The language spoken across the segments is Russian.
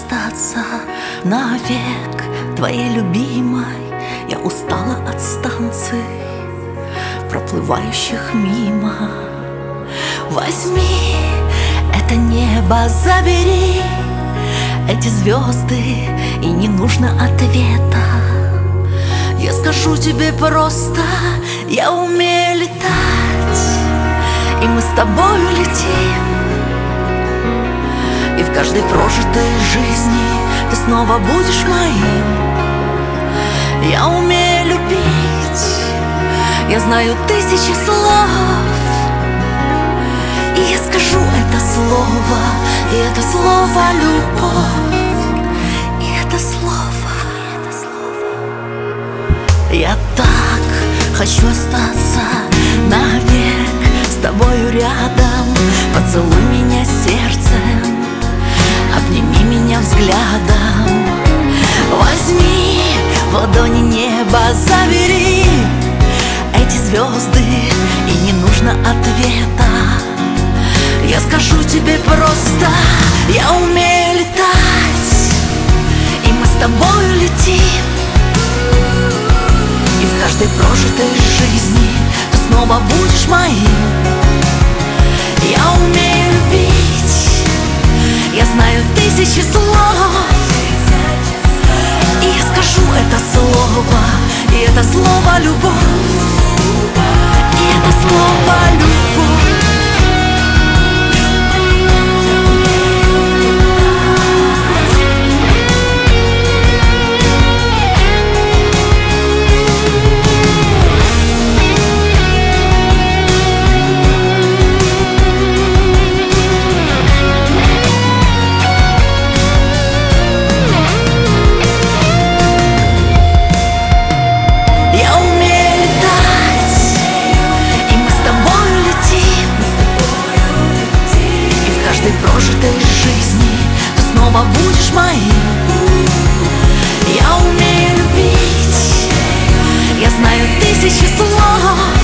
остаться навек твоей любимой. Я устала от станций, проплывающих мимо. Возьми это небо, забери эти звезды, и не нужно ответа. Я скажу тебе просто: я умею летать, и мы с тобою летим. И в каждой прожитой жизни ты снова будешь моим. Я умею любить, я знаю тысячи слов, и я скажу это слово, и это слово любовь, и это слово. Я так хочу остаться навек с тобою рядом. Поцелуй меня сердцем, обними меня взглядом. Возьми в ладони небо, забери эти звезды, и не нужно ответа. Я скажу тебе просто: я умею летать, и мы с тобою летим. И в каждой прожитой жизни ты снова будешь моим. Я умею любить, я знаю тысячи слов, и я скажу это слово, и это слово любовь, и это слово любовь. Прожитой жизни ты снова будешь моим. Я умею любить, я знаю тысячи слов,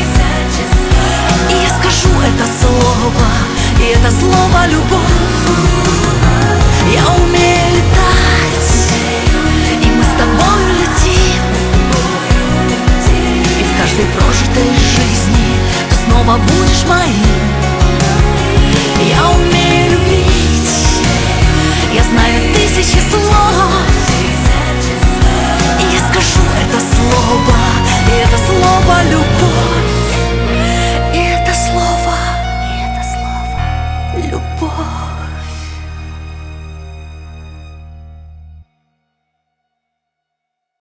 и я скажу это слово, и это слово любовь. Я умею